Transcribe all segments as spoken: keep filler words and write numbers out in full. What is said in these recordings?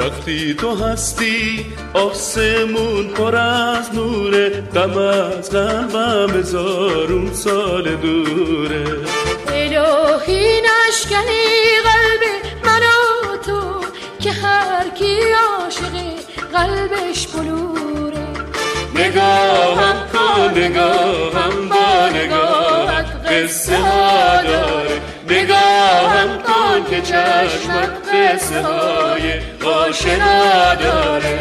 وقتی تو هستی آسمون پر از نوره، غم از قلبم هزارون سال دوره. الهی نشکنی قلب من و تو که هر کی عاشقه قلبش بلوره. نگاهم کن نگاهم با نگاهت قصه ها داره، نگاهم کن که چشمت قصه های آشنا داره.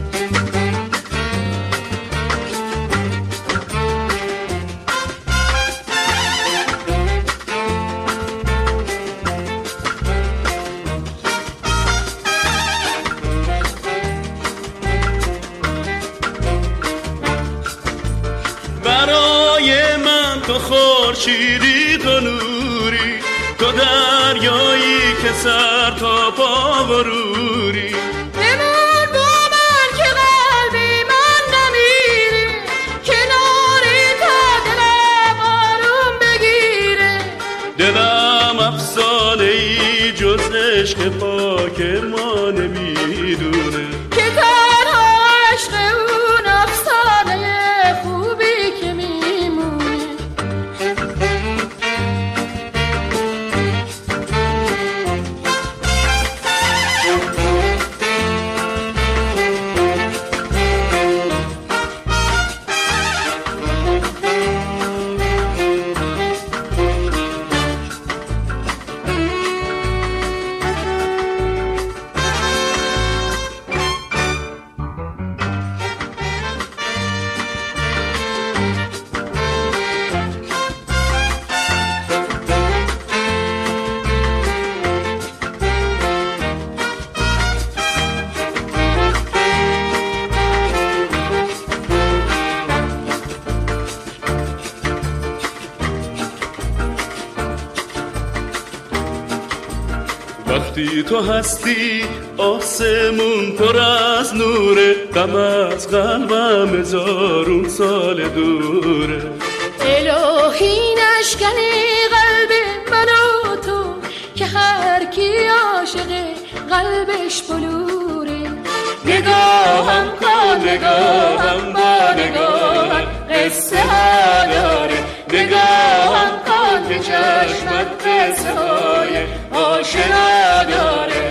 برای من تو خورشیدی، تو نوری، تو دریایی که سر تا پا غروری. بمون با من که قلبی من نمیره، کناری تا دلم آروم بگیره. دلم افسانه ای جز عشق پاک ما نمیدونه، که تنها عشق اون افسانه خوبی که میمونه. وقتی تو هستی آسمون پر از نوره، غم از قلبم هزارون سال دوره. الهی نشکنی قلب من و تو که هر کی عاشقه قلبش بلوره. نگاهم کن نگاهم با نگاهت قصه ها داره، نگاهم کن که چشمت قصه های آشنا داره.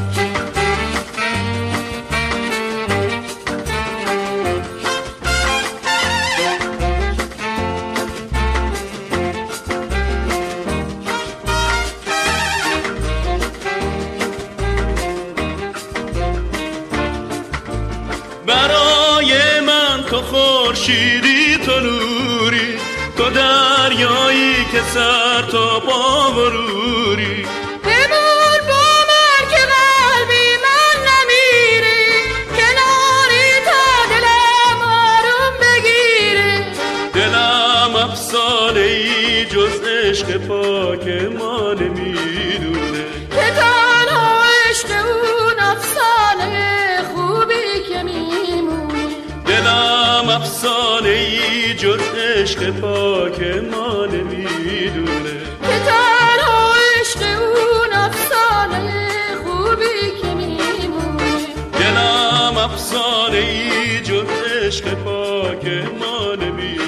برای من تو خورشیدی، تو نوری، تو دریایی که سر تا پا غروری. بمون با من که قلبی من نمیره، کناری تا دلم آروم بگیره. دلم افسانه ای جز عشق پاک ما نمیدونه، که تنها عشق اون افسانه خوبی که میمونه. دلم افسانه ای جز عشق پاک ما نمیدونه، که تنها عشق اون افسانه خوبی که میمونه. دلم افسانه ای جز عشق پاک ما نمیدونه.